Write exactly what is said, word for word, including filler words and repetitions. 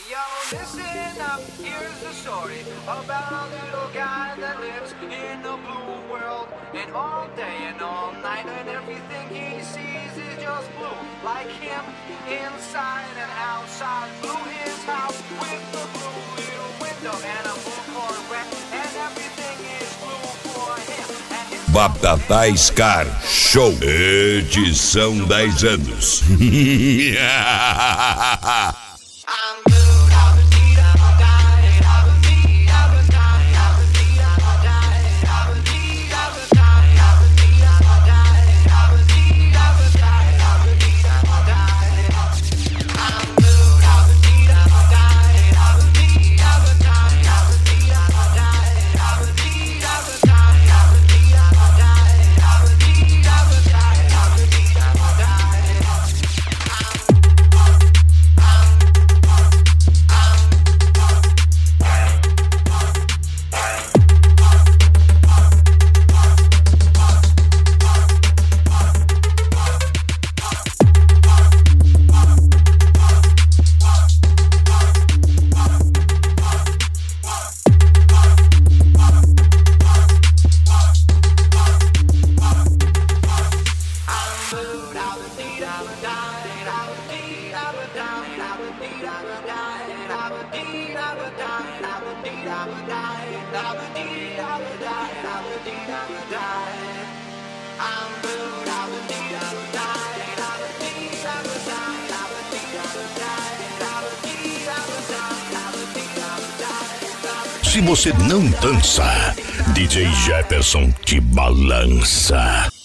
Yo, listen up, here's the story about a little guy that lives in a blue world. And all day and all night and everything he sees is just blue. Like him, inside and outside. Blue his house with the blue little window and a blue Corvette. And everything is blue for him. And his Batata Scar Show, edição dez anos. I'm blue. Se você não dança, D J Jefferson te balança.